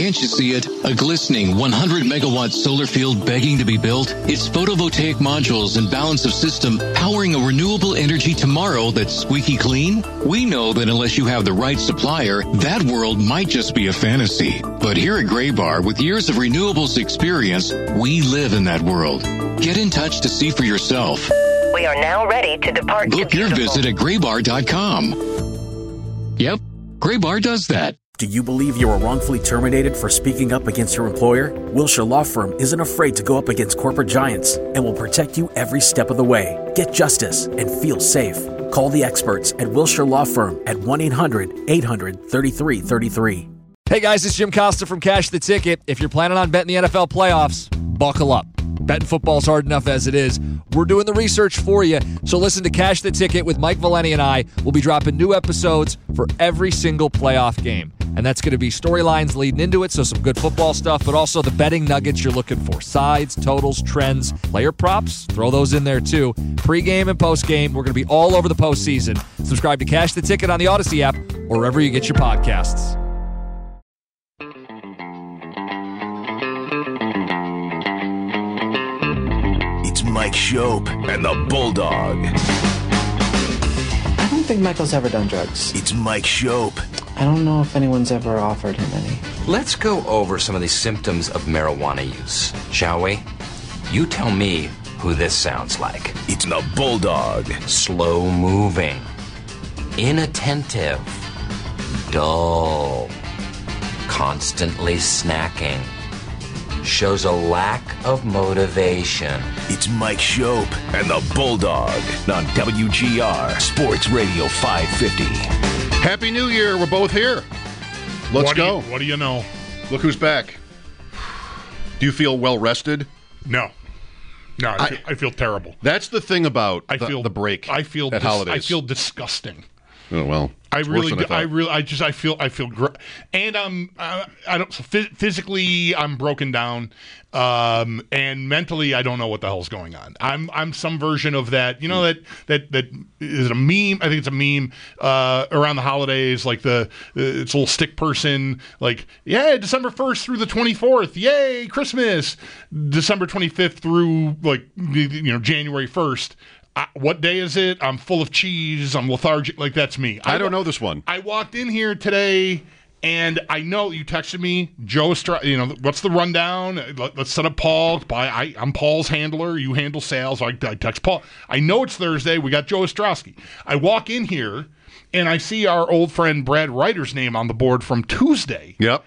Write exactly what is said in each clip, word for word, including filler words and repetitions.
Can't you see it? A glistening one hundred megawatt solar field begging to be built? It's photovoltaic modules and balance of system powering a renewable energy tomorrow that's squeaky clean? We know that unless you have the right supplier, that world might just be a fantasy. But here at Graybar, with years of renewables experience, we live in that world. Get in touch to see for yourself. We are now ready to depart. Book your visit at graybar dot com. Yep, Graybar does that. Do you believe you were wrongfully terminated for speaking up against your employer? Wilshire Law Firm isn't afraid to go up against corporate giants and will protect you every step of the way. Get justice and feel safe. Call the experts at Wilshire Law Firm at one eight hundred eight hundred thirty-three thirty-three. Hey guys, it's Jim Costa from Cash the Ticket. If you're planning on betting the N F L playoffs, buckle up. Betting football's hard enough as it is. We're doing the research for you. So listen to Cash the Ticket with Mike Valeni and I. We'll be dropping new episodes for every single playoff game. And that's going to be storylines leading into it, so some good football stuff, but also the betting nuggets you're looking for. Sides, totals, trends, player props, throw those in there too. Pre-game and post-game, we're going to be all over the postseason. Subscribe to Cash the Ticket on the Odyssey app or wherever you get your podcasts. It's Mike Shope and the Bulldog. I don't think Michael's ever done drugs. It's Mike Shope. I don't know if anyone's ever offered him any. Let's go over some of the symptoms of marijuana use, shall we? You tell me who this sounds like. It's the Bulldog. Slow moving, inattentive, dull, constantly snacking, shows a lack of motivation. It's Mike Shope and the Bulldog on W G R Sports Radio five fifty. Happy New Year. We're both here. Let's what do go. You, what do you know? Look who's back. Do you feel well rested? No. No, I, I, feel, I feel terrible. That's the thing about I the, feel, the break I feel at dis- holodays. I feel disgusting. Oh, well. I really, I, I really, I just, I feel, I feel great, and I'm, uh, I don't, physically, I'm broken down, um, and mentally, I don't know what the hell's going on. I'm, I'm some version of that, you know, that, that, that is it a meme? I think it's a meme, uh, around the holidays, like the, it's a little stick person, like, yeah, December first through the twenty-fourth, yay, Christmas, December twenty-fifth through, like, you know, January first. I, what day is it? I'm full of cheese. I'm lethargic. Like, that's me. I, I don't know this one. I walked in here today, and I know you texted me, Joe Estrada, you know, what's the rundown? Let, let's set up Paul. I, I'm Paul's handler. You handle sales. I, I text Paul. I know it's Thursday. We got Joe Ostrowski. I walk in here, and I see our old friend Brad Ryder's name on the board from Tuesday. Yep.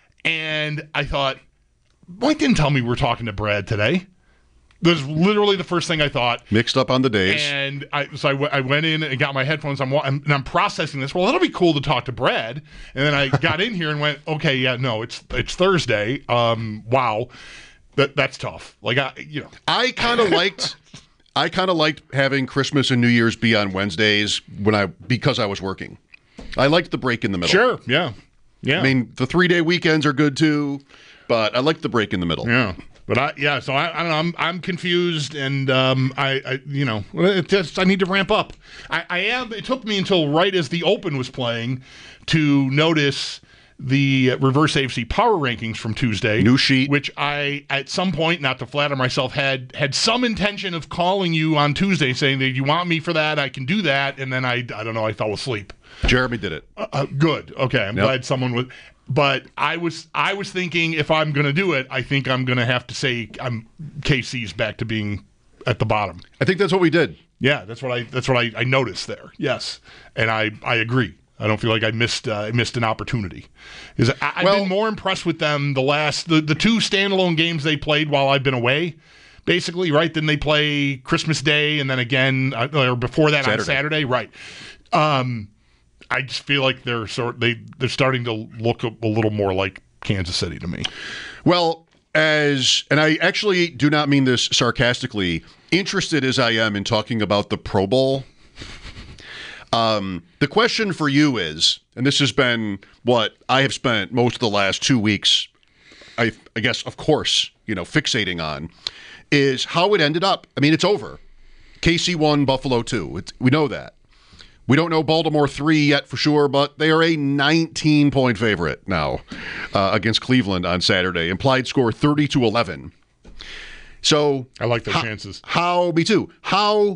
And I thought, Mike didn't tell me we were talking to Brad today. That was literally the first thing I thought. Mixed up on the days. And I, so I, w- I went in and got my headphones. I'm, I'm and I'm processing this. Well, that'll be cool to talk to Brad. And then I got in here and went, okay, yeah, no, it's it's Thursday. Um, wow, that that's tough. Like I, you know, I kind of liked, I kind of liked having Christmas and New Year's be on Wednesdays when I because I was working. I liked the break in the middle. Sure, yeah, yeah. I mean, the three day weekends are good too, but I like the break in the middle. Yeah. But I, yeah, so I, I don't know. I'm, I'm confused, and um, I, I, you know, it just, I need to ramp up. I, I am. It took me until right as the Open was playing to notice the reverse A F C power rankings from Tuesday. New sheet, which I, at some point, not to flatter myself, had had some intention of calling you on Tuesday, saying that you want me for that, I can do that, and then I, I don't know, I fell asleep. Jeremy did it. Uh, uh, good. Okay, I'm yep. glad someone was. But I was I was thinking if I'm going to do it, I think I'm going to have to say I'm K C's back to being at the bottom. I think that's what we did. Yeah, that's what I that's what I, I noticed there. Yes, and I, I agree. I don't feel like I missed uh, I missed an opportunity. Is I, I've well, been more impressed with them the last the, the two standalone games they played while I've been away. Basically, right? Then they play Christmas Day and then again uh, or before that Saturday. on Saturday, right? Um, I just feel like they're sort they they're starting to look a, a little more like Kansas City to me. Well, as and I actually do not mean this sarcastically, interested as I am in talking about the Pro Bowl. Um, the question for you is, and this has been what I have spent most of the last two weeks, I, I guess, of course, you know, fixating on, is how it ended up. I mean, it's over. K C won, Buffalo two. It's, we know that. We don't know Baltimore three yet for sure, but they are a nineteen-point favorite now uh, against Cleveland on Saturday. Implied score thirty to eleven. So I like their how, chances. How, me too. How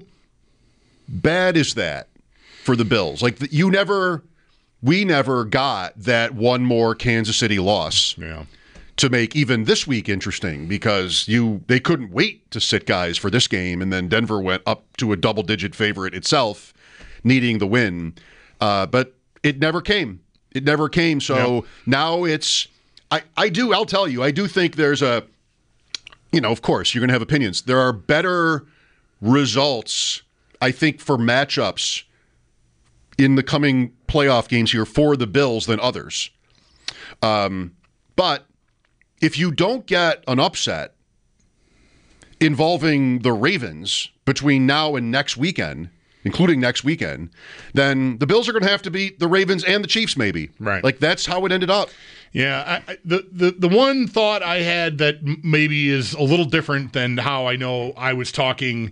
bad is that for the Bills? Like, the, you never, we never got that one more Kansas City loss. Yeah. To make even this week interesting, because you they couldn't wait to sit guys for this game, and then Denver went up to a double-digit favorite itself, needing the win. Uh, but it never came. It never came. So yep. now it's I, I do, I'll tell you, I do think there's a, you know, of course, you're going to have opinions. There are better results, I think, for matchups in the coming playoff games here for the Bills than others. Um, but if you don't get an upset involving the Ravens between now and next weekend, including next weekend, then the Bills are going to have to beat the Ravens and the Chiefs, maybe. Right. Like, that's how it ended up. Yeah. I, I, the, the, the one thought I had that m- maybe is a little different than how I know I was talking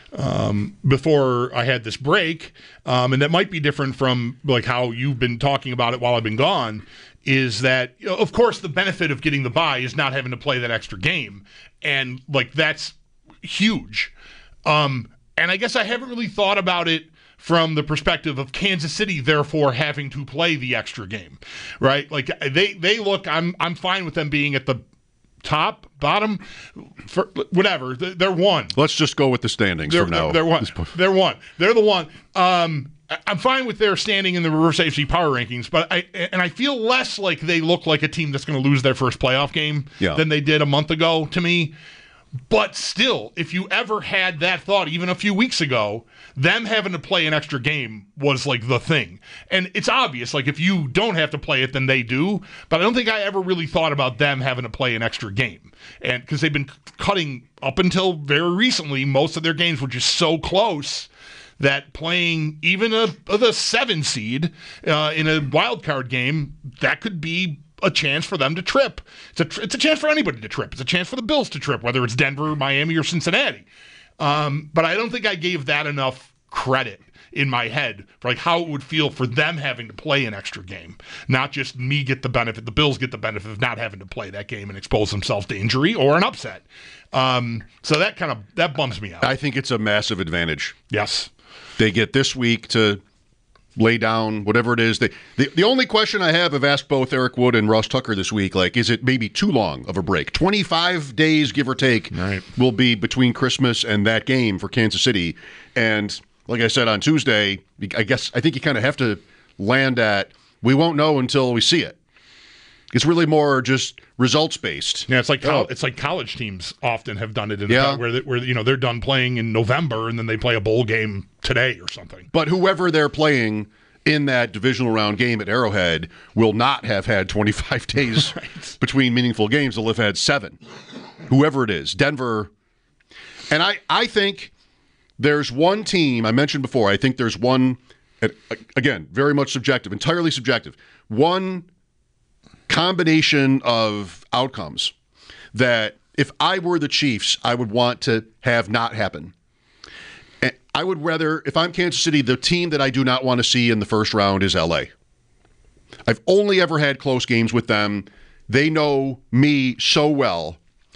um, before I had this break, um, and that might be different from like how you've been talking about it while I've been gone, is that, you know, of course, the benefit of getting the bye is not having to play that extra game. And, like, that's huge. Um, and I guess I haven't really thought about it from the perspective of Kansas City, therefore, having to play the extra game, right? Like, they they look, I'm I'm fine with them being at the top, bottom, for, whatever. They're one. Let's just go with the standings they're, from now. They're one. They're one. They're the one. Um, I'm fine with their standing in the reverse A F C power rankings, but I and I feel less like they look like a team that's going to lose their first playoff game yeah. than they did a month ago to me. But still, if you ever had that thought, even a few weeks ago, them having to play an extra game was like the thing. And it's obvious, like if you don't have to play it, then they do. But I don't think I ever really thought about them having to play an extra game. And because they've been cutting up until very recently, most of their games were just so close that playing even a, a seven seed uh, in a wild card game, that could be a chance for them to trip. It's a tr- it's a chance for anybody to trip. It's a chance for the Bills to trip, whether it's Denver, Miami, or Cincinnati. Um, but I don't think I gave that enough credit in my head for like how it would feel for them having to play an extra game, not just me get the benefit. The Bills get the benefit of not having to play that game and expose themselves to injury or an upset. Um, so that kind of that bums me out. I think it's a massive advantage. Yes, they get this week to lay down whatever it is. They, the, the only question I have, I've asked both Eric Wood and Ross Tucker this week, like, is it maybe too long of a break? twenty-five days, give or take, right. will be between Christmas and that game for Kansas City. And like I said on Tuesday, I guess I think you kind of have to land at, we won't know until we see it. It's really more just results based. Yeah, it's like col- it's like college teams often have done it in yeah. the, where they, where you know they're done playing in November and then they play a bowl game today or something. But whoever they're playing in that divisional round game at Arrowhead will not have had twenty-five days right. between meaningful games. They'll have had seven. Whoever it is, Denver, and I I think there's one team I mentioned before. I think there's one, again, very much subjective, entirely subjective. One combination of outcomes that if I were the Chiefs, I would want to have not happen. And I would rather, if I'm Kansas City, the team that I do not want to see in the first round is L A. I've only ever had close games with them. They know me so well.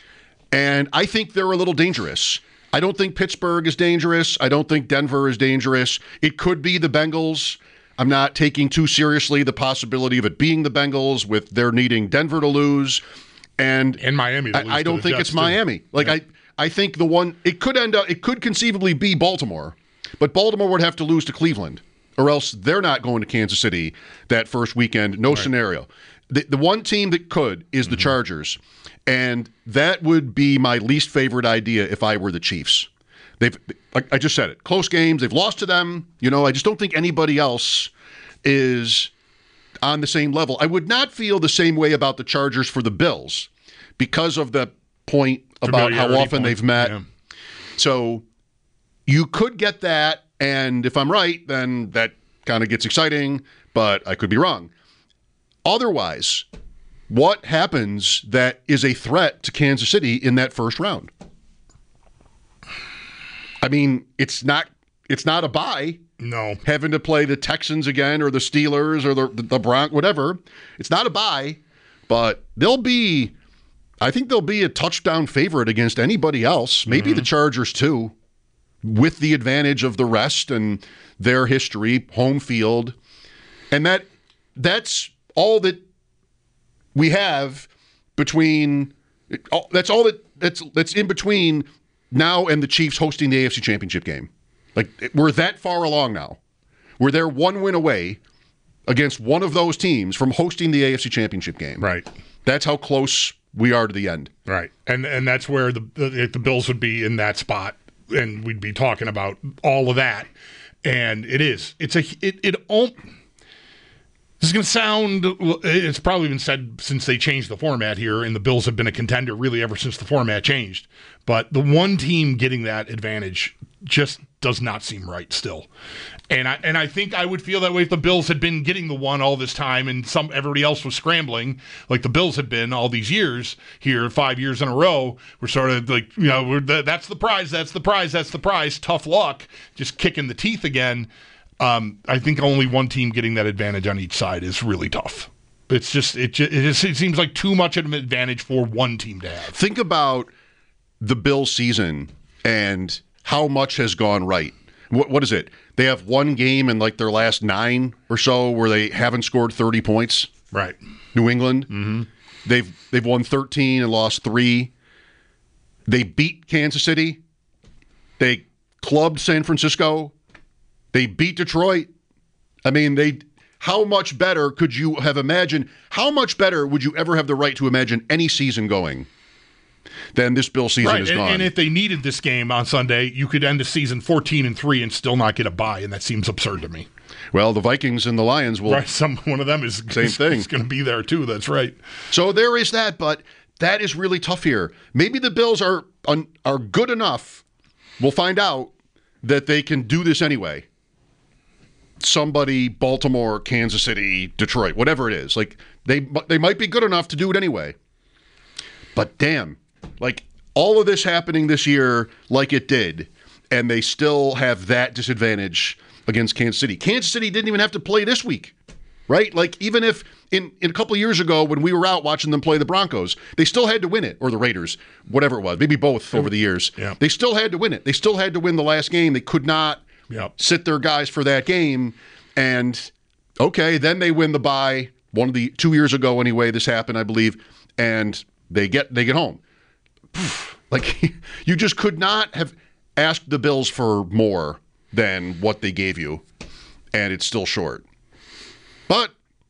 And I think they're a little dangerous. I don't think Pittsburgh is dangerous. I don't think Denver is dangerous. It could be the Bengals. I'm not taking too seriously the possibility of it being the Bengals with their needing Denver to lose. And in Miami to lose I, I don't to the think Jets it's Miami. Too. Like yeah. I, I think the one it could end up it could conceivably be Baltimore, but Baltimore would have to lose to Cleveland, or else they're not going to Kansas City that first weekend. No right. scenario. The the one team that could is mm-hmm. the Chargers, and that would be my least favorite idea if I were the Chiefs. They've, I just said it, close games. They've lost to them. You know, I just don't think anybody else is on the same level. I would not feel the same way about the Chargers for the Bills because of the point about how often point. they've met. Yeah. So you could get that, and if I'm right, then that kind of gets exciting, but I could be wrong. Otherwise, what happens that is a threat to Kansas City in that first round? I mean, it's not it's not a bye. No. Having to play the Texans again or the Steelers or the, the, the Broncos, whatever. It's not a bye, but they'll be, I think they'll be a touchdown favorite against anybody else. Maybe mm-hmm. the Chargers too, with the advantage of the rest and their history, home field. And that that's all that we have between, that's all that that's that's in between now and the Chiefs hosting the A F C Championship game. Like, we're that far along now. We're there one win away against one of those teams from hosting the A F C Championship game. Right. That's how close we are to the end. Right. And and that's where the the, the Bills would be in that spot, and we'd be talking about all of that. And it is. It's a it it it This is going to sound, it's probably been said since they changed the format here, and the Bills have been a contender really ever since the format changed. But the one team getting that advantage just does not seem right still. And I and I think I would feel that way if the Bills had been getting the one all this time and some everybody else was scrambling, like the Bills had been all these years here, five years in a row. We're sort of like, you know, we're the, that's the prize, that's the prize, that's the prize. Tough luck, just kicking the teeth again. Um, I think only one team getting that advantage on each side is really tough. It's just it just, it, just, it seems like too much of an advantage for one team to have. Think about the Bills season and how much has gone right. What what is it? They have one game in like their last nine or so where they haven't scored thirty points. Right. New England. Mm-hmm. They've they've won thirteen and lost three. They beat Kansas City. They clubbed San Francisco. They beat Detroit. I mean, they. How much better could you have imagined? How much better would you ever have the right to imagine any season going than this Bill season right. has and, gone? And if they needed this game on Sunday, you could end the season fourteen and three and still not get a bye, and that seems absurd to me. Well, the Vikings and the Lions will. Right, some one of them is same is, thing. Is going to be there too. That's right. So there is that, but that is really tough here. Maybe the Bills are are good enough. We'll find out that they can do this anyway. Somebody, Baltimore, Kansas City, Detroit, whatever it is. Like, they they might be good enough to do it anyway. But damn, like, all of this happening this year like it did, and they still have that disadvantage against Kansas City. Kansas City didn't even have to play this week, right? Like, even if in, in a couple of years ago when we were out watching them play the Broncos, they still had to win it, or the Raiders, whatever it was, maybe both over the years. Yeah. They still had to win it. They still had to win the last game. They could not Yep. sit their guys for that game, and okay, then they win the bye. One of the two years ago, anyway, this happened, I believe, and they get they get home. Like, you just could not have asked the Bills for more than what they gave you, and it's still short. But,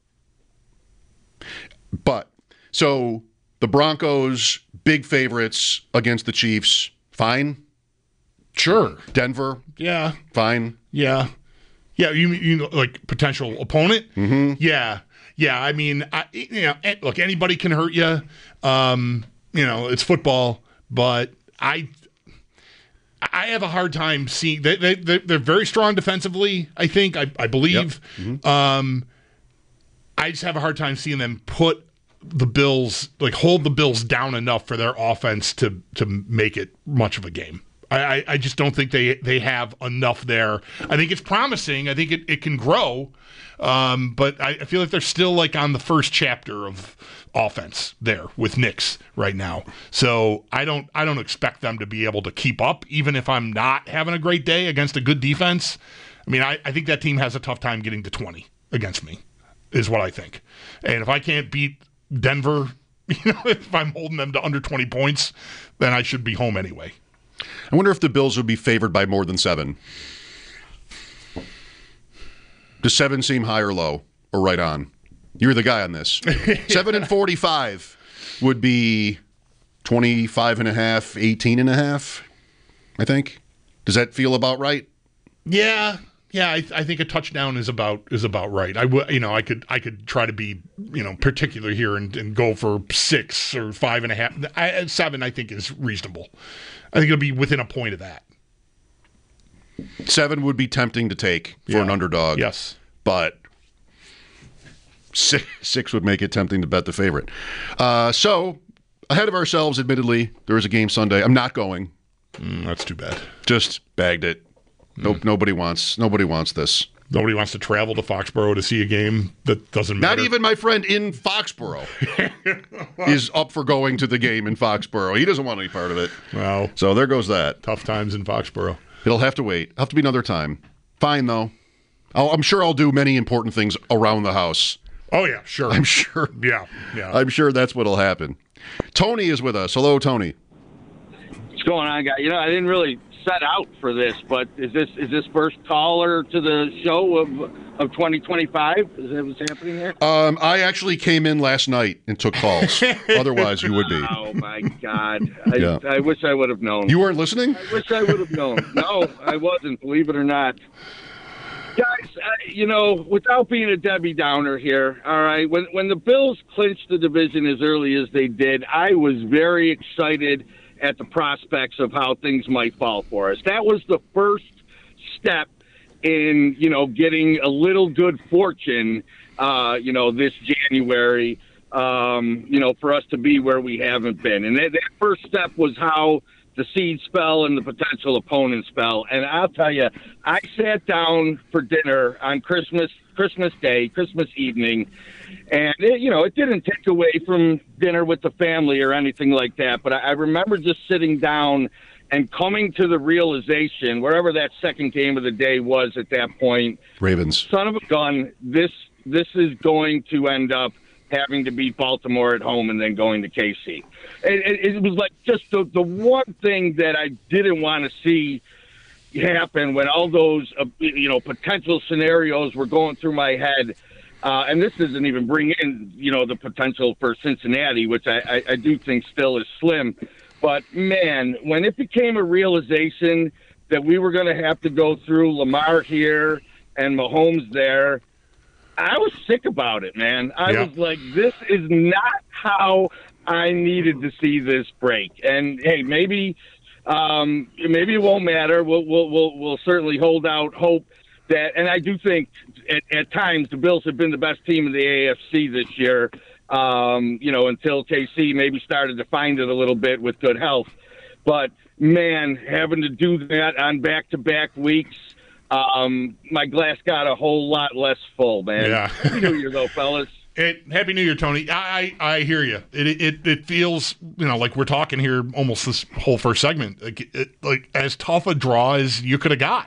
but so the Broncos, big favorites against the Chiefs, fine. Sure. Denver. Yeah. Fine. Yeah. Yeah. You you know, like potential opponent? Mm-hmm. Yeah. Yeah. I mean, I, you know, look, anybody can hurt you. Um, you know, it's football, but I I have a hard time seeing they they they're very strong defensively. I think I I believe. Yep. Mm-hmm. Um, I just have a hard time seeing them put the Bills like hold the Bills down enough for their offense to to make it much of a game. I, I just don't think they, they have enough there. I think it's promising. I think it, it can grow. Um, but I, I feel like they're still like on the first chapter of offense there with Nix right now. So I don't I don't expect them to be able to keep up, even if I'm not having a great day against a good defense. I mean, I, I think that team has a tough time getting to twenty against me, is what I think. And if I can't beat Denver, you know, if I'm holding them to under twenty points, then I should be home anyway. I wonder if the Bills would be favored by more than seven. Does seven seem high or low or right on? You're the guy on this. seven and forty-five would be twenty-five and a half, eighteen and a half, I think. Does that feel about right? Yeah. Yeah, I, I think a touchdown is about is about right. I w- you know, I could I could try to be, you know, particular here and, and go for six or five and a half. I, seven, I think, is reasonable. I think it'll be within a point of that. Seven would be tempting to take for yeah. an underdog. Yes, but six, six would make it tempting to bet the favorite. Uh, so ahead of ourselves, admittedly, there is a game Sunday. I'm not going. Mm, that's too bad. Just bagged it. Nope, mm. nobody wants nobody wants this. Nobody wants to travel to Foxborough to see a game that doesn't matter. Not even my friend in Foxborough is up for going to the game in Foxborough. He doesn't want any part of it. Well, so there goes that. Tough times in Foxborough. It'll have to wait. It'll have to be another time. Fine, though. I'll, I'm sure I'll do many important things around the house. Oh, yeah, sure. I'm sure. Yeah, yeah. I'm sure that's what'll happen. Tony is with us. Hello, Tony. What's going on, guys? You know, I didn't really set out for this, but is this is this first caller to the show of of twenty twenty-five? Is that what's happening here? Um, I actually came in last night and took calls. Otherwise, you would be. Oh my God! I, yeah. I wish I would have known. You weren't listening? I wish I would have known. No, I wasn't. Believe it or not, guys. Uh, you know, without being a Debbie Downer here, all right. When when the Bills clinched the division as early as they did, I was very excited at the prospects of how things might fall for us. That was the first step in, you know, getting a little good fortune, uh, you know, this January, um, you know, for us to be where we haven't been. And that, that first step was how the seeds fell and the potential opponents fell. And I'll tell you, I sat down for dinner on Christmas, Christmas Day, Christmas evening, and, it, you know, it didn't take away from dinner with the family or anything like that. But I, I remember just sitting down and coming to the realization, wherever that second game of the day was at that point, Ravens, son of a gun, this this is going to end up having to beat Baltimore at home and then going to K C. It, it, it was like just the, the one thing that I didn't want to see happen when all those, uh, you know, potential scenarios were going through my head. Uh, and this doesn't even bring in, you know, the potential for Cincinnati, which I, I, I do think still is slim. But, man, when it became a realization that we were going to have to go through Lamar here and Mahomes there, I was sick about it, man. I yeah. was like, this is not how I needed to see this break. And, hey, maybe um, maybe it won't matter. We'll, we'll, we'll, we'll certainly hold out hope. That, and I do think at, at times the Bills have been the best team in the A F C this year, um, you know, until K C maybe started to find it a little bit with good health. But, man, having to do that on back-to-back weeks, um, my glass got a whole lot less full, man. Yeah. Happy New Year, though, fellas. It, Happy New Year, Tony. I, I, I hear you. It, it it feels, you know, like we're talking here almost this whole first segment, like, it, like as tough a draw as you could have got.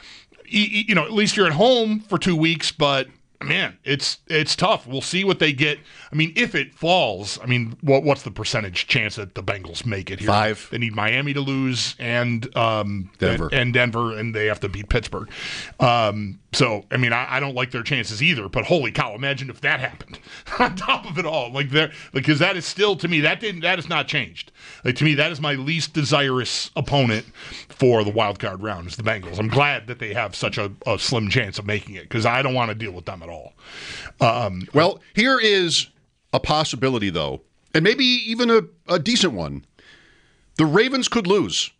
You know, at least you're at home for two weeks, but man, it's it's tough. We'll see what they get. I mean, if it falls, I mean, what what's the percentage chance that the Bengals make it here? Five. They need Miami to lose and um, Denver and, and Denver, and they have to beat Pittsburgh. Um, so, I mean, I, I don't like their chances either. But holy cow, imagine if that happened on top of it all. Like there, because that is still to me that didn't that has not changed. Like to me, that is my least desirous opponent for the wild card round is the Bengals. I'm glad that they have such a, a slim chance of making it because I don't want to deal with them at all. Um, well, here is a possibility, though, and maybe even a, a decent one. The Ravens could lose.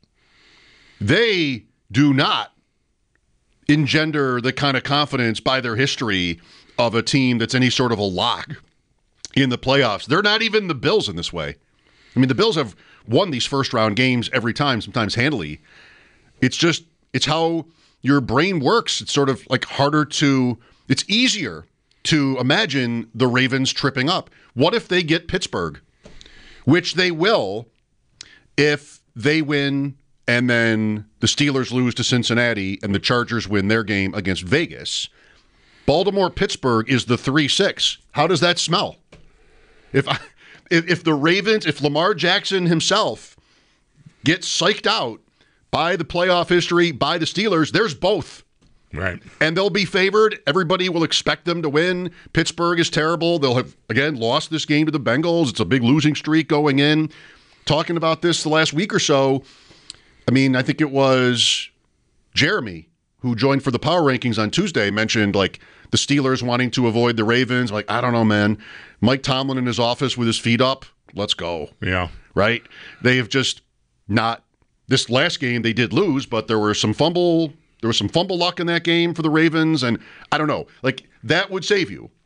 They do not engender the kind of confidence by their history of a team that's any sort of a lock in the playoffs. They're not even the Bills in this way. I mean, the Bills have won these first-round games every time, sometimes handily. It's just, it's how your brain works. It's sort of like harder to, it's easier to imagine the Ravens tripping up. What if they get Pittsburgh? Which they will if they win and then the Steelers lose to Cincinnati and the Chargers win their game against Vegas. Baltimore-Pittsburgh is the three six. How does that smell? If, I, if if the Ravens, if Lamar Jackson himself gets psyched out by the playoff history, by the Steelers, there's both. Right. And they'll be favored. Everybody will expect them to win. Pittsburgh is terrible. They'll have, again, lost this game to the Bengals. It's a big losing streak going in. Talking about this the last week or so, I mean, I think it was Jeremy who joined for the Power Rankings on Tuesday mentioned, like, the Steelers wanting to avoid the Ravens. Like, I don't know, man. Mike Tomlin in his office with his feet up. Let's go. Yeah. Right? They have just not – this last game they did lose, but there were some fumble – There was some fumble luck in that game for the Ravens, and I don't know. Like, that would save you.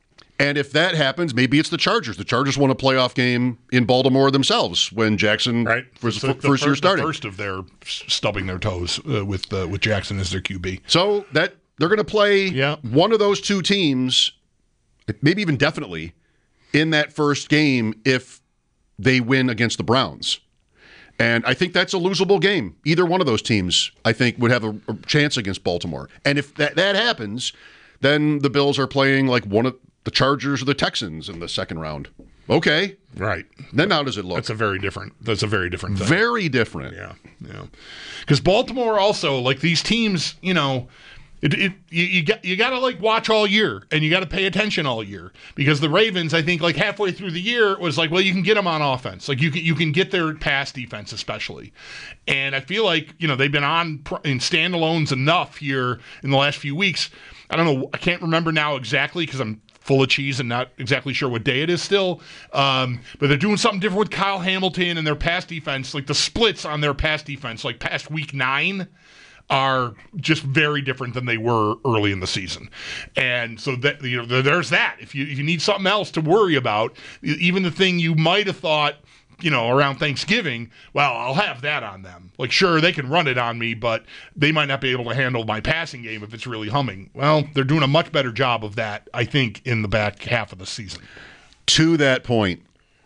And if that happens, maybe it's the Chargers. The Chargers won a playoff game in Baltimore themselves when Jackson right. was the, the, the first fir- year starting. The first of their stubbing their toes uh, with uh, with Jackson as their Q B. So that they're going to play yeah. one of those two teams, maybe even definitely, in that first game if they win against the Browns. And I think that's a losable game. Either one of those teams, I think, would have a, a chance against Baltimore. And if that, that happens, then the Bills are playing like one of the Chargers or the Texans in the second round. Okay. Right. Then how does it look? That's a very different that's a very different thing. Very different. Yeah. Yeah. Because Baltimore also, like these teams, you know, It, it you, you got you got to like watch all year, and you got to pay attention all year, because the Ravens, I think, like halfway through the year, it was like, well, you can get them on offense, like you can you can get their pass defense especially, and I feel like, you know, they've been on in standalones enough here in the last few weeks. I don't know, I can't remember now exactly because I'm full of cheese and not exactly sure what day it is still, um, but they're doing something different with Kyle Hamilton and their pass defense, like the splits on their pass defense, like past week nine, are just very different than they were early in the season. And so that, you know, there's that. If you, if you need something else to worry about, even the thing you might have thought, you know, around Thanksgiving, well, I'll have that on them. Like, sure, they can run it on me, but they might not be able to handle my passing game if it's really humming. Well, they're doing a much better job of that, I think, in the back half of the season. To that point,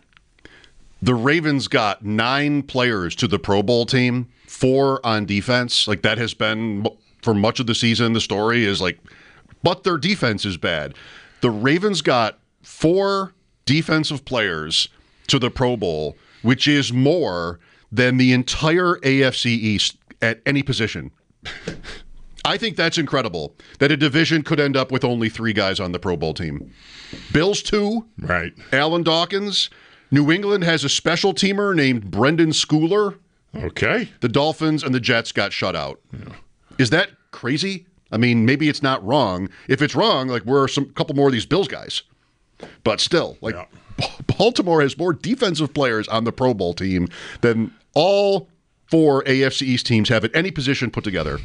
the Ravens got nine players to the Pro Bowl team, four on defense. Like, that has been, for much of the season, the story is like, but their defense is bad. The Ravens got four defensive players to the Pro Bowl, which is more than the entire A F C East at any position. I think that's incredible, that a division could end up with only three guys on the Pro Bowl team. Bills two, right? Alan Dawkins. New England has a special teamer named Brendan Schooler. Okay. The Dolphins and the Jets got shut out. Yeah. Is that crazy? I mean, maybe it's not wrong. If it's wrong, like, we're some couple more of these Bills guys. But still, like, yeah. Baltimore has more defensive players on the Pro Bowl team than all four A F C East teams have at any position put together.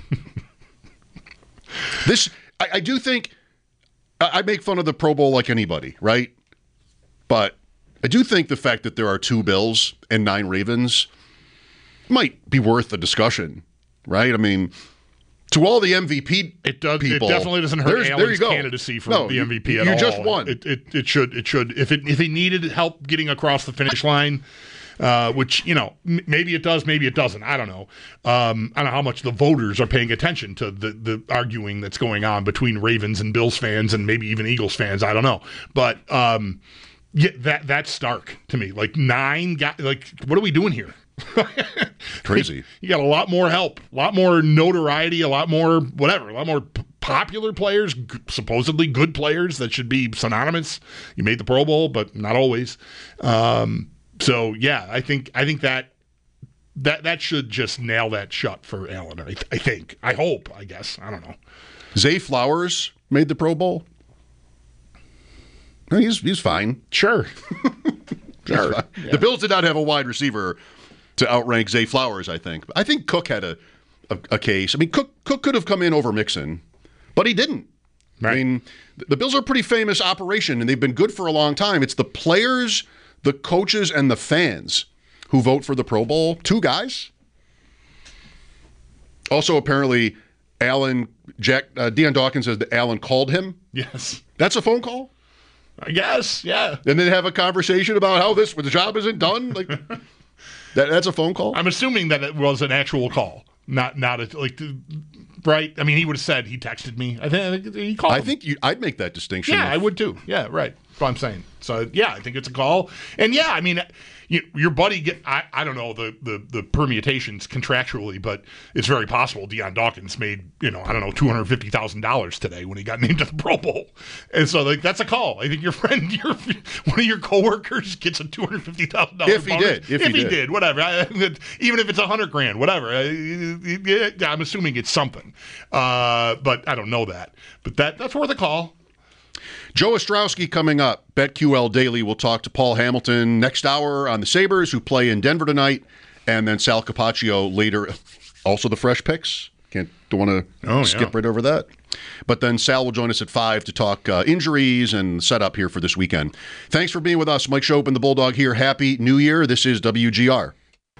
This, I, I do think, I, I make fun of the Pro Bowl like anybody, right? But I do think the fact that there are two Bills and nine Ravens might be worth a discussion, right? I mean, to all the M V P it does. people, it definitely doesn't hurt Allen's candidacy for no, the M V P you, at you all. You just won. It, it it should it should if it if he needed help getting across the finish line, uh, which, you know, m- maybe it does, maybe it doesn't. I don't know. Um, I don't know how much the voters are paying attention to the the arguing that's going on between Ravens and Bills fans and maybe even Eagles fans. I don't know, but um, yeah, that that's stark to me. Like nine guys. Like, what are we doing here? Crazy. You got a lot more help, a lot more notoriety, a lot more whatever, a lot more p- popular players, g- supposedly good players that should be synonymous. You made the Pro Bowl, but not always. Um, so yeah, I think I think that that that should just nail that shut for Allen. I, th- I think. I hope. I guess. I don't know. Zay Flowers made the Pro Bowl. He's he's fine. Sure. Sure. Yeah. The Bills did not have a wide receiver to outrank Zay Flowers, I think. I think Cook had a, a, a case. I mean, Cook Cook could have come in over Mixon, but he didn't. Right. I mean, the Bills are a pretty famous operation, and they've been good for a long time. It's the players, the coaches, and the fans who vote for the Pro Bowl. Two guys. Also, apparently, Allen, Jack, uh, Deion Dawkins says that Allen called him. Yes. That's a phone call? I guess, yeah. And then have a conversation about how this the job isn't done. Like that, that's a phone call. I'm assuming that it was an actual call, not not a, like right. I mean, he would have said he texted me. I think he called. I him. think you, I'd make that distinction. Yeah, if, I would too. Yeah, right. That's what I'm saying. So yeah, I think it's a call. And yeah, I mean, you, your buddy get. I, I don't know the, the the permutations contractually, but it's very possible Deion Dawkins made, you know, I don't know, two hundred fifty thousand dollars today when he got named to the Pro Bowl. And so like that's a call. I think your friend, your one of your coworkers gets a two hundred fifty thousand dollars if he bonus. did. If, if he, he did. did, whatever. I, even if it's a hundred grand, whatever. I, I'm assuming it's something, uh, but I don't know that. But that that's worth a call. Joe Ostrowski coming up. BetQL Daily will talk to Paul Hamilton next hour on the Sabres, who play in Denver tonight, and then Sal Capaccio later. Also the fresh picks. Can't don't want to Oh, skip yeah. right over that. But then Sal will join us at five to talk uh, injuries and setup here for this weekend. Thanks for being with us. Mike Schopp and the Bulldog here. Happy New Year. This is W G R.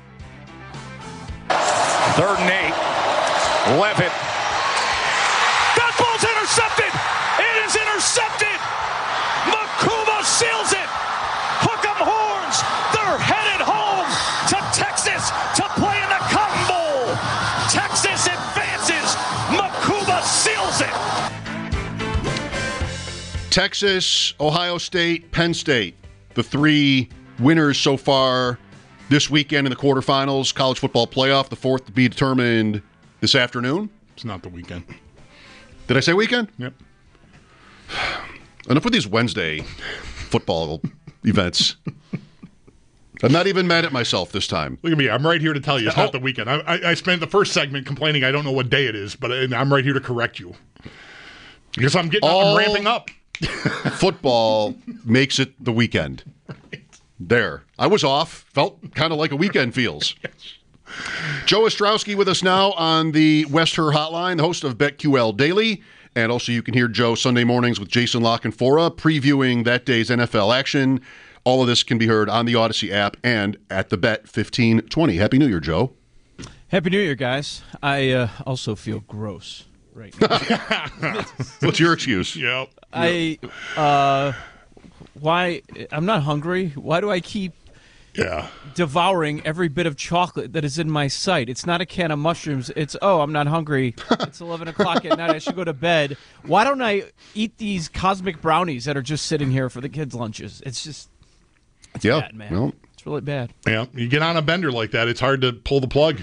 Third and eight. Levitt. That ball's intercepted. It is intercepted. Makuma seals it. Hook 'em horns. They're headed home to Texas to play in the Cotton Bowl. Texas advances. Makuma seals it. Texas, Ohio State, Penn State. The three winners so far this weekend in the quarterfinals. College football playoff. The fourth to be determined this afternoon. It's not the weekend. Did I say weekend? Yep. Enough with these Wednesday football events. I'm not even mad at myself this time. Look at me. I'm right here to tell you it's Oh. not the weekend. I, I, I spent the first segment complaining I don't know what day it is, but I, I'm right here to correct you. Because I'm getting, All I'm ramping up. Football makes it the weekend. There. I was off. Felt kind of like a weekend feels. Joe Ostrowski with us now on the West Her Hotline, the host of BetQL Daily. And also you can hear Joe Sunday mornings with Jason La Canfora previewing that day's N F L action. All of this can be heard on the Odyssey app and at the Bet fifteen twenty. Happy New Year, Joe. Happy New Year, guys. I uh, also feel gross right now. What's your excuse? Yep. I, uh, why, I'm not hungry. Why do I keep yeah. devouring every bit of chocolate that is in my sight? It's not a can of mushrooms. It's, oh, I'm not hungry. It's eleven o'clock at night. I should go to bed. Why don't I eat these cosmic brownies that are just sitting here for the kids' lunches? It's just, it's yeah, bad, man. well, it's really bad. Yeah. You get on a bender like that, it's hard to pull the plug.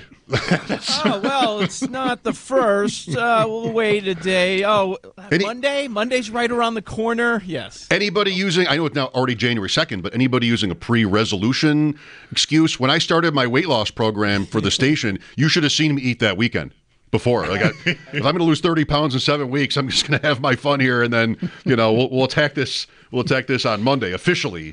Oh, well, it's not the first. Uh, we'll wait a day. Oh, Any- Monday? Monday's right around the corner. Yes. Anybody using, I know it's now already January second, but anybody using a pre-resolution excuse? When I started my weight loss program for the station, you should have seen me eat that weekend before. Like, I, if I'm going to lose thirty pounds in seven weeks, I'm just going to have my fun here, and then, you know, we'll, we'll attack this. We'll attack this on Monday officially.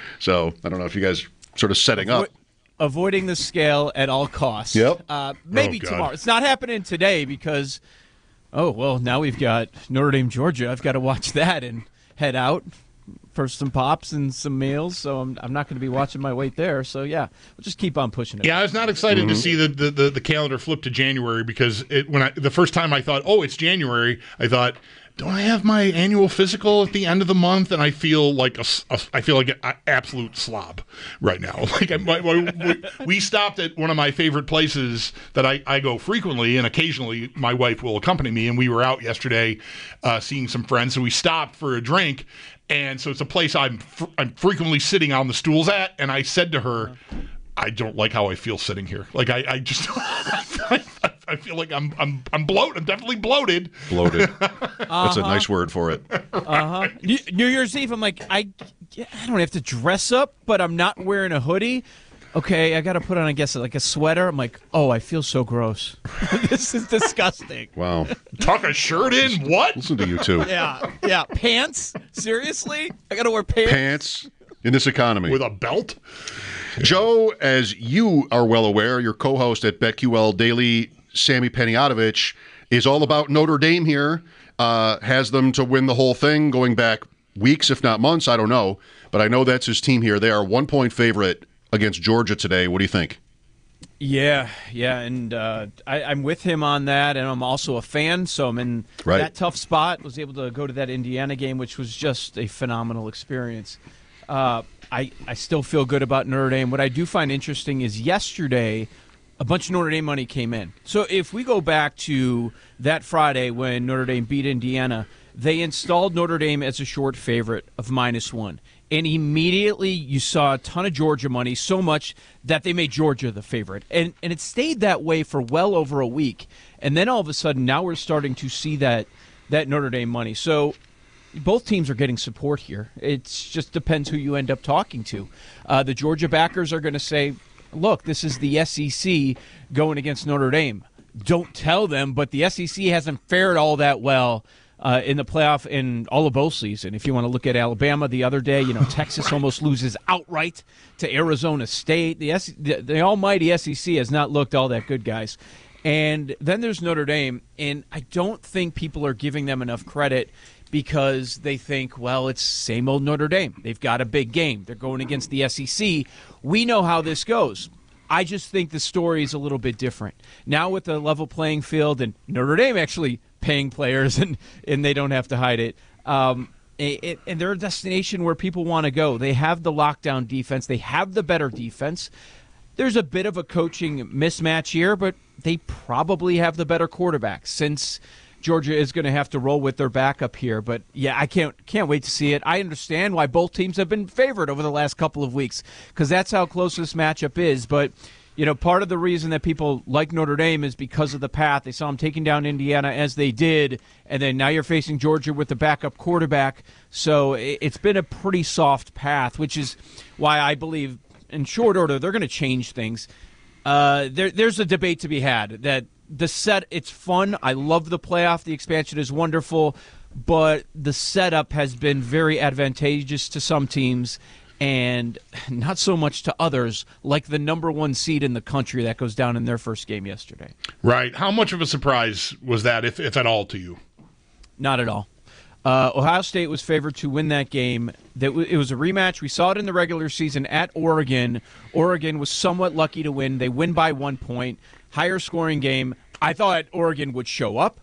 So I don't know if you guys sort of setting up. Avoiding the scale at all costs. Yep. Uh, maybe Oh, God. tomorrow. It's not happening today because, oh, well, now we've got Notre Dame, Georgia. I've got to watch that and head out for some pops and some meals. So I'm, I'm not going to be watching my weight there. So, yeah, we'll just keep on pushing it. Yeah, I was not excited to see the, the, the, the calendar flip to January because it, when I the first time I thought, oh, it's January, I thought, don't I have my annual physical at the end of the month? And I feel like a, a I feel like an absolute slob right now. Like I, my, my, we stopped at one of my favorite places that I, I go frequently, and occasionally my wife will accompany me. And we were out yesterday uh, seeing some friends, so we stopped for a drink. And so it's a place I'm fr- I'm frequently sitting on the stools at. And I said to her, I don't like how I feel sitting here. Like I, I just I, I feel like I'm I'm I'm bloated. I'm definitely bloated. Bloated. That's a nice word for it. Uh-huh. New, New Year's Eve, I'm like, I, I don't have to dress up, but I'm not wearing a hoodie. Okay, I got to put on, I guess, like a sweater. I'm like, oh, I feel so gross. This is disgusting. Wow. Tuck a shirt in? What? Listen to you two. Yeah, yeah. Pants? Seriously? I got to wear pants? Pants in this economy. With a belt? Joe, as you are well aware, your co-host at BetQL Daily, Sammy Peniotovich, is all about Notre Dame here. Uh, has them to win the whole thing going back weeks, if not months. I don't know. But I know that's his team here. They are a one-point favorite against Georgia today. What do you think? Yeah, yeah, and uh, I, I'm with him on that, and I'm also a fan, so I'm in Right. that tough spot. Was able to go to that Indiana game, which was just a phenomenal experience. Uh, I, I still feel good about Notre Dame. What I do find interesting is yesterday, a bunch of Notre Dame money came in. So if we go back to that Friday when Notre Dame beat Indiana, they installed Notre Dame as a short favorite of minus one. And immediately you saw a ton of Georgia money, so much that they made Georgia the favorite. And and it stayed that way for well over a week. And then all of a sudden, now we're starting to see that that Notre Dame money. So both teams are getting support here. It just depends who you end up talking to. Uh, the Georgia backers are going to say, look, this is the S E C going against Notre Dame. Don't tell them, but the S E C hasn't fared all that well Uh, in the playoff in all of bowl season. If you want to look at Alabama the other day, you know, Texas almost loses outright to Arizona State. The, S- the, the almighty S E C has not looked all that good, guys. And then there's Notre Dame, and I don't think people are giving them enough credit because they think, well, it's same old Notre Dame. They've got a big game. They're going against the S E C. We know how this goes. I just think the story is a little bit different. Now with the level playing field and Notre Dame actually paying players and, and they don't have to hide it, um, it, and they're a destination where people want to go. They have the lockdown defense. They have the better defense. There's a bit of a coaching mismatch here, but they probably have the better quarterback since Georgia is going to have to roll with their backup here. But, yeah, I can't can't wait to see it. I understand why both teams have been favored over the last couple of weeks because that's how close this matchup is. But, you know, part of the reason that people like Notre Dame is because of the path. They saw them taking down Indiana as they did, and then now you're facing Georgia with the backup quarterback. So it's been a pretty soft path, which is why I believe in short order they're going to change things. Uh, there, there's a debate to be had that the set, it's fun. I love the playoff. The expansion is wonderful, but the setup has been very advantageous to some teams and not so much to others, like the number one seed in the country that goes down in their first game yesterday. Right. How much of a surprise was that, if, if at all, to you? Not at all. Uh, Ohio State was favored to win that game. It was a rematch. We saw it in the regular season at Oregon. Oregon was somewhat lucky to win. They win by one point. Higher scoring game. I thought Oregon would show up,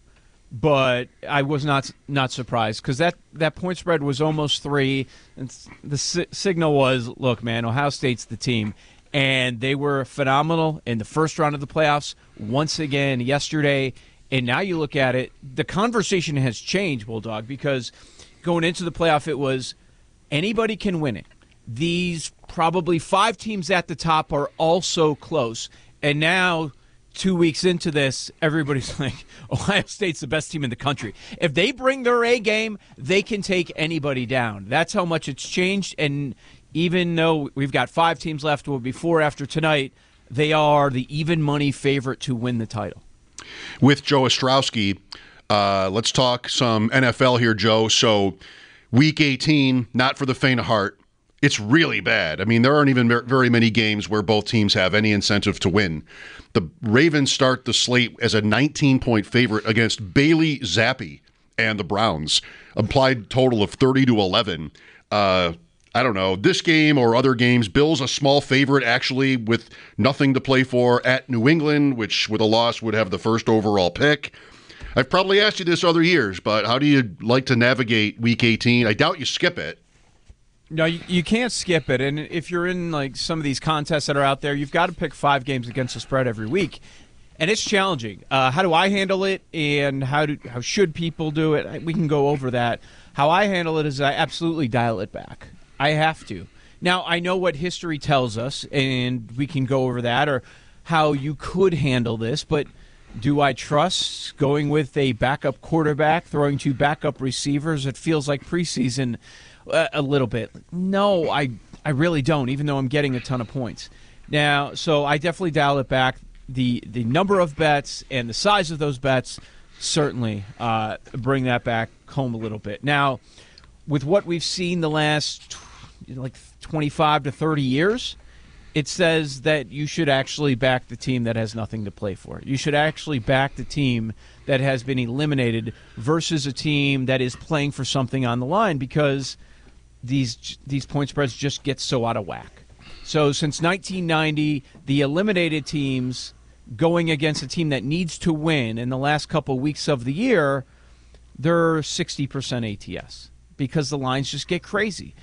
but I was not not surprised because that, that point spread was almost three. And the si- signal was, look, man, Ohio State's the team. And they were phenomenal in the first round of the playoffs once again yesterday. And now you look at it, the conversation has changed, Bulldog, because going into the playoff, it was anybody can win it. These probably five teams at the top are also close. And now, two weeks into this, everybody's like, Ohio State's the best team in the country. If they bring their A game, they can take anybody down. That's how much it's changed. And even though we've got five teams left, well, before, after tonight, they are the even money favorite to win the title. With Joe Ostrowski, uh, let's talk some N F L here, Joe. So week eighteen, not for the faint of heart. It's really bad. I mean, there aren't even very many games where both teams have any incentive to win. The Ravens start the slate as a nineteen-point favorite against Bailey Zappi and the Browns. Implied total of thirty to eleven. Uh, I don't know, this game or other games, Bills a small favorite actually with nothing to play for at New England, which with a loss would have the first overall pick. I've probably asked you this other years, but how do you like to navigate week eighteen? I doubt you skip it. No, you, you can't skip it. And if you're in like some of these contests that are out there, you've got to pick five games against the spread every week. And it's challenging. Uh, how do I handle it, and how do how should people do it? We can go over that. How I handle it is I absolutely dial it back. I have to. Now, I know what history tells us, and we can go over that, or how you could handle this, but do I trust going with a backup quarterback, throwing two backup receivers? It feels like preseason uh, a little bit. No, I, I really don't, even though I'm getting a ton of points. Now, so I definitely dial it back. The, the number of bets and the size of those bets certainly uh, bring that back home a little bit. Now, with what we've seen the last like twenty-five to thirty years, it says that you should actually back the team that has nothing to play for. You should actually back the team that has been eliminated versus a team that is playing for something on the line, because these these point spreads just get so out of whack. So since nineteen ninety, the eliminated teams going against a team that needs to win in the last couple weeks of the year, they're sixty percent A T S because the lines just get crazy.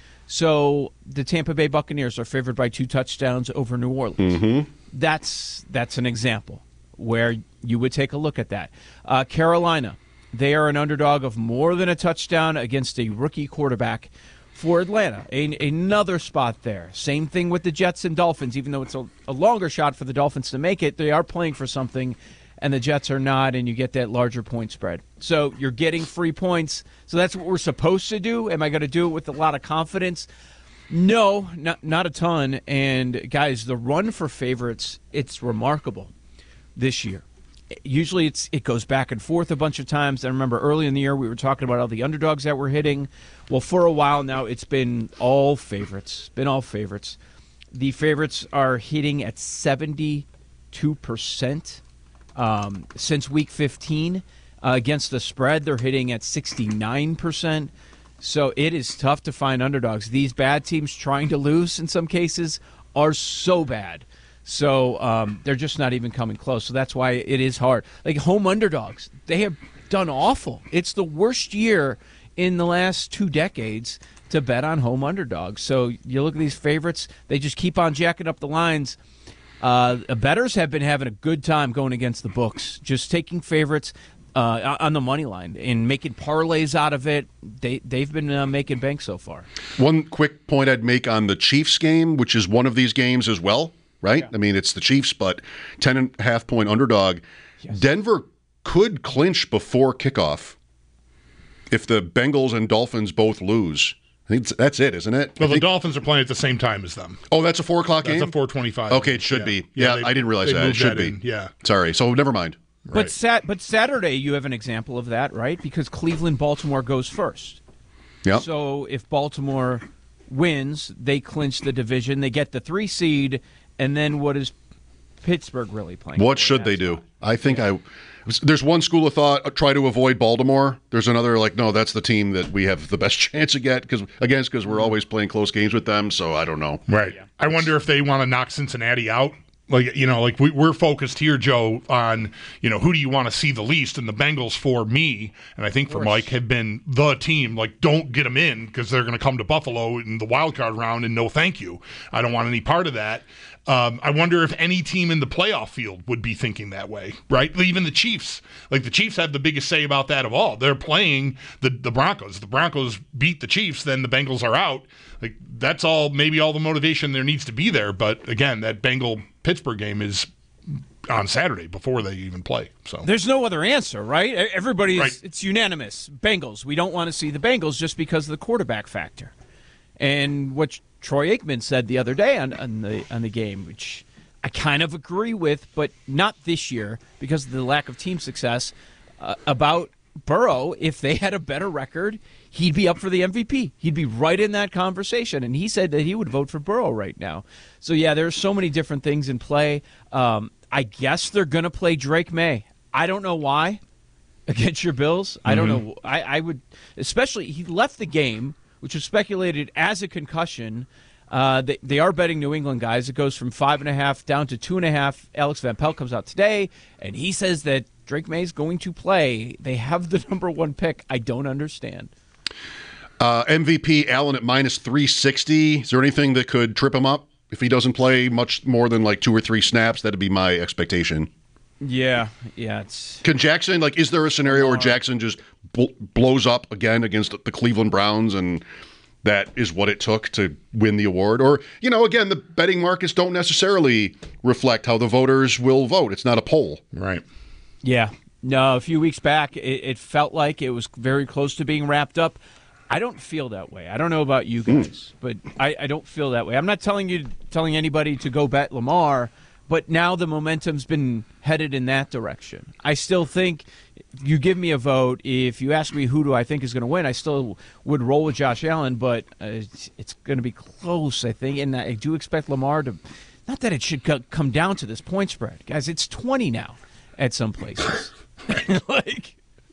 So the Tampa Bay Buccaneers are favored by two touchdowns over New Orleans. Mm-hmm. That's that's an example where you would take a look at that. Uh, Carolina, they are an underdog of more than a touchdown against a rookie quarterback for Atlanta. A, another spot there. Same thing with the Jets and Dolphins. Even though it's a, a longer shot for the Dolphins to make it, they are playing for something, and the Jets are not, and you get that larger point spread. So you're getting free points. So that's what we're supposed to do. Am I going to do it with a lot of confidence? No, not, not a ton. And, guys, the run for favorites, it's remarkable this year. Usually it's it goes back and forth a bunch of times. I remember early in the year we were talking about all the underdogs that were hitting. Well, for a while now it's been all favorites. Been all favorites. The favorites are hitting at seventy-two percent. Um, since week fifteen, uh, against the spread, they're hitting at sixty-nine percent. So it is tough to find underdogs. These bad teams trying to lose in some cases are so bad. So um, they're just not even coming close. So that's why it is hard. Like home underdogs, they have done awful. It's the worst year in the last two decades to bet on home underdogs. So you look at these favorites, they just keep on jacking up the lines. Uh, bettors have been having a good time going against the books, just taking favorites uh, on the money line and making parlays out of it. They, they've been uh, making bank so far. One quick point I'd make on the Chiefs game, which is one of these games as well, right? Yeah. I mean, it's the Chiefs, but ten and a half point underdog. Yes. Denver could clinch before kickoff if the Bengals and Dolphins both lose. I think that's it, isn't it? Well, I think... the Dolphins are playing at the same time as them. Oh, that's a four o'clock game? That's a four twenty-five. Okay, it should yeah. be. Yeah, Yeah, they, I didn't realize that. It should that be. In. Yeah. Sorry. So never mind. But Right. sat, but Saturday you have an example of that, right? Because Cleveland-Baltimore goes first. Yep. So if Baltimore wins, they clinch the division. They get the three seed, and then what is Pittsburgh really playing? What for should in they that do? spot? I think I. There's one school of thought, uh, try to avoid Baltimore. There's another, like, no, that's the team that we have the best chance to get because against because we're always playing close games with them. So I don't know. Right. Yeah. I wonder if they want to knock Cincinnati out. Like, you know, like we, we're focused here, Joe, on, you know, who do you want to see the least? And the Bengals, for me, and I think for Mike, have been the team. Like, don't get them in because they're going to come to Buffalo in the wild card round and no thank you. I don't want any part of that. Um, I wonder if any team in the playoff field would be thinking that way, right? Even the Chiefs. Like, the Chiefs have the biggest say about that of all. They're playing the, the Broncos. If the Broncos beat the Chiefs, then the Bengals are out. Like, that's all, maybe all the motivation there needs to be there. But, again, that Bengal-Pittsburgh game is on Saturday before they even play. So there's no other answer, right? Everybody's, right. It's unanimous. Bengals. We don't want to see the Bengals just because of the quarterback factor. And what Troy Aikman said the other day on, on the on the game, which I kind of agree with, but not this year because of the lack of team success, uh, about Burrow. If they had a better record, he'd be up for the M V P. He'd be right in that conversation. And he said that he would vote for Burrow right now. So, yeah, there's so many different things in play. Um, I guess they're going to play Drake May. I don't know why against your Bills. I don't Mm-hmm. know. I, I would, especially, he left the game, which was speculated as a concussion. Uh, they, they are betting New England guys. It goes from five and a half down to two and a half. Alex Van Pelt comes out today, and he says that Drake May is going to play. They have the number one pick. I don't understand. Uh, M V P Allen at minus three sixty. Is there anything that could trip him up if he doesn't play much more than like two or three snaps? That'd be my expectation. Yeah, yeah. It's Can Jackson, like, is there a scenario where Jackson just bl- blows up again against the Cleveland Browns and that is what it took to win the award? Or, you know, again, the betting markets don't necessarily reflect how the voters will vote. It's not a poll. Right. Yeah. No, a few weeks back, it, it felt like it was very close to being wrapped up. I don't feel that way. I don't know about you guys, mm. but I, I don't feel that way. I'm not telling you, telling anybody to go bet Lamar, but now the momentum's been headed in that direction. I still think you give me a vote. If you ask me who do I think is going to win, I still would roll with Josh Allen, but uh, it's, it's going to be close, I think. And I do expect Lamar to – not that it should co- come down to this point spread. Guys, it's twenty now at some places. like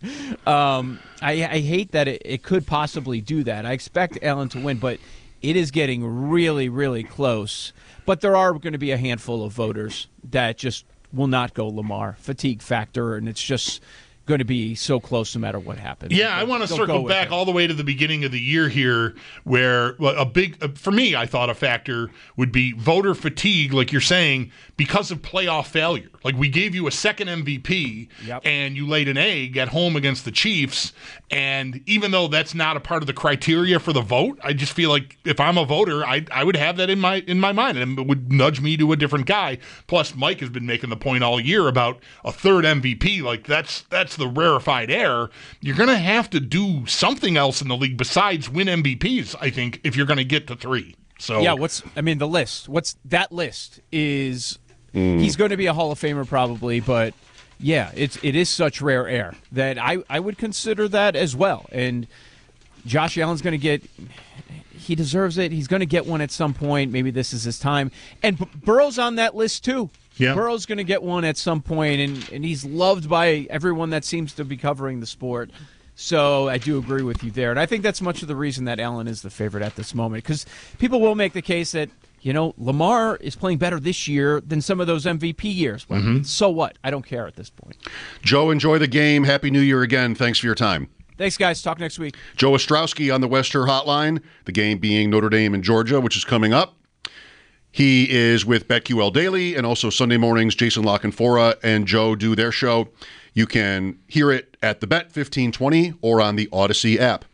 um, I, I hate that it, it could possibly do that. I expect Allen to win, but it is getting really, really close. But there are going to be a handful of voters that just will not go Lamar. Fatigue factor, and it's just going to be so close no matter what happens. Yeah, I want to circle back all the way to the beginning of the year here where well, a big, for me, I thought a factor would be voter fatigue, like you're saying, because of playoff failure. Like, we gave you a second M V P, yep. and you laid an egg at home against the Chiefs, and even though that's not a part of the criteria for the vote, I just feel like if I'm a voter, I I would have that in my in my mind, and it would nudge me to a different guy. Plus, Mike has been making the point all year about a third M V P. Like, that's that's the rarefied air. You're going to have to do something else in the league besides win M V Ps, I think, if you're going to get to three. So yeah, what's I mean the list. What's that list is mm. he's going to be a Hall of Famer probably, but yeah, it's it is such rare air that I, I would consider that as well. And Josh Allen's going to get he deserves it. He's going to get one at some point. Maybe this is his time. And B- Burrow's on that list too. Yeah. Burrow's going to get one at some point, and, and he's loved by everyone that seems to be covering the sport. So I do agree with you there. And I think that's much of the reason that Allen is the favorite at this moment, because people will make the case that, you know, Lamar is playing better this year than some of those M V P years. Well, Mm-hmm. so what? I don't care at this point. Joe, enjoy the game. Happy New Year again. Thanks for your time. Thanks, guys. Talk next week. Joe Ostrowski on the Wester Hotline, the game being Notre Dame and Georgia, which is coming up. He is with BetQL Daily and also Sunday mornings, Jason Lockenfora and Joe do their show. You can hear it at the Bet fifteen twenty or on the Odyssey app.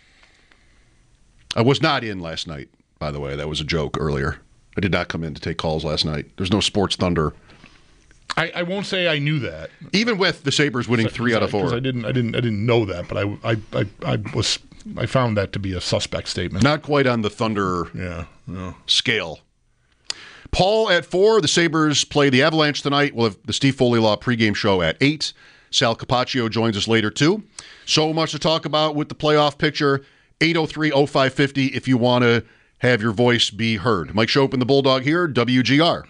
I was not in last night, by the way. That was a joke earlier. I did not come in to take calls last night. There's no Sports Thunder. I, I won't say I knew that. Even with the Sabres winning three out of four. I didn't I didn't I didn't know that, but I I, I, I was I found that to be a suspect statement. Not quite on the Thunder yeah, no. scale. Paul at four. The Sabres play the Avalanche tonight. We'll have the Steve Foley Law pregame show at eight. Sal Capaccio joins us later, too. So much to talk about with the playoff picture. eight oh three oh five fifty if you want to have your voice be heard. Mike Schopp and the Bulldog here, W G R.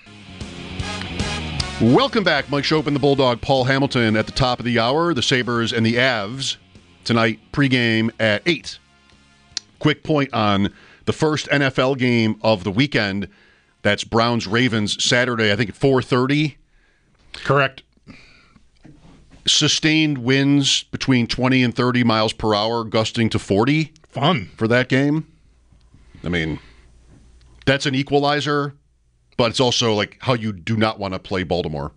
Welcome back, Mike Schopp and the Bulldog. Paul Hamilton at the top of the hour. The Sabres and the Avs tonight pregame at eight. Quick point on the first N F L game of the weekend. That's Browns-Ravens Saturday, I think at four thirty. Correct. Sustained winds between twenty and thirty miles per hour, gusting to forty. Fun. For that game. I mean, that's an equalizer, but it's also like how you do not want to play Baltimore.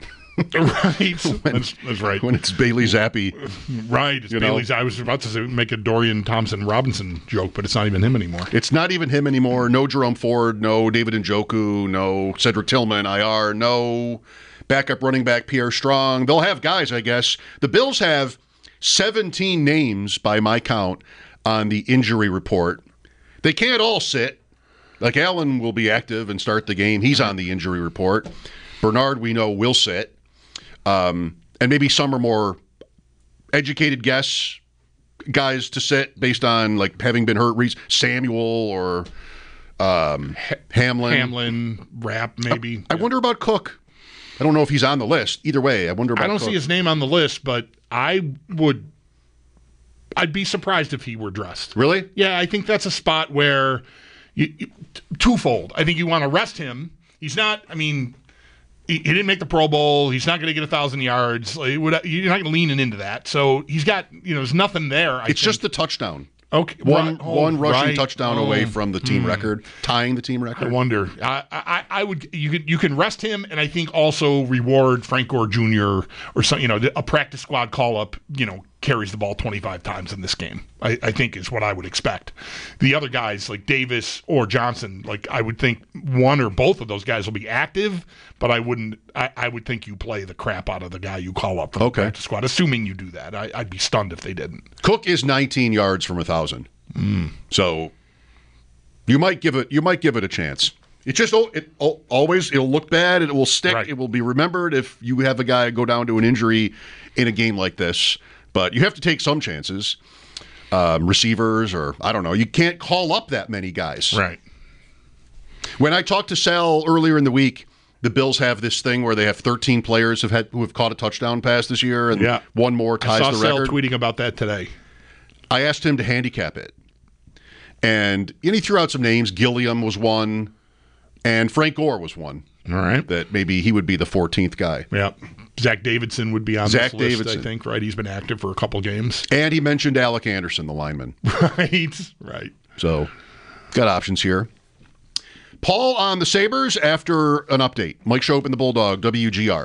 Right. when, that's, that's right. When it's Bailey Zappi. Right. It's You Bailey's. know? I was about to say, make a Dorian Thompson-Robinson joke, but it's not even him anymore. It's not even him anymore. No Jerome Ford, no David Njoku, no Cedric Tillman, I R, no backup running back Pierre Strong. They'll have guys, I guess. The Bills have seventeen names, by my count, on the injury report. They can't all sit. Like Allen will be active and start the game. He's on the injury report. Bernard, we know, will sit. Um, and maybe some are more educated guess guys to sit based on like having been hurt. Samuel or um, Hamlin. Hamlin, Rapp, maybe. I, I wonder about Cook. I don't know if he's on the list. Either way, I wonder about I don't Cook. see his name on the list, but I would. I'd be surprised if he were dressed. Really? Yeah, I think that's a spot where you, you, twofold. I think you want to rest him. He's not. I mean. He didn't make the Pro Bowl. He's not going to get a thousand yards. Like, you're not going to lean into that. So he's got, you know, there's nothing there. I it's think. just the touchdown. Okay, one right. oh, one rushing right. touchdown oh. away from the team mm. record, tying the team record. I wonder. I, I I would you could you can rest him, and I think also reward Frank Gore Junior or some you know a practice squad call up. You know, carries the ball twenty-five times in this game. I, I think is what I would expect. The other guys like Davis or Johnson, like I would think one or both of those guys will be active, but I wouldn't. I, I would think you play the crap out of the guy you call up from Okay. the practice squad, assuming you do that. I, I'd be stunned if they didn't. Cook is nineteen yards from a thousand, mm. so you might give it. You might give it a chance. It just it always it'll look bad. It will stick. Right. It will be remembered if you have a guy go down to an injury in a game like this. But you have to take some chances. Um, receivers, or I don't know. You can't call up that many guys. Right. When I talked to Sal earlier in the week, the Bills have this thing where they have thirteen players have had who have caught a touchdown pass this year, and yeah. one more ties I saw the Sal record. tweeting about that today. I asked him to handicap it, and, and he threw out some names. Gilliam was one, and Frank Gore was one. All right. That maybe he would be the fourteenth guy. Yeah. Zach Davidson would be on Zach this list, Davidson. I think, right? He's been active for a couple games. And he mentioned Alec Anderson, the lineman. Right, right. So, got options here. Paul on the Sabres after an update. Mike Schopp and the Bulldog, W G R.